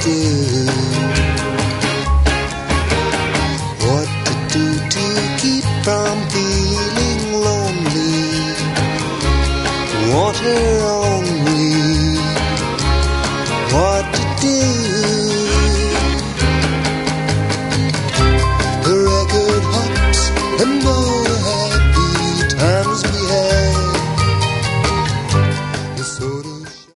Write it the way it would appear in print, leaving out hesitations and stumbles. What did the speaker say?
do. What to do to keep from feeling lonely. Want her only. What to do. The record hops and moves.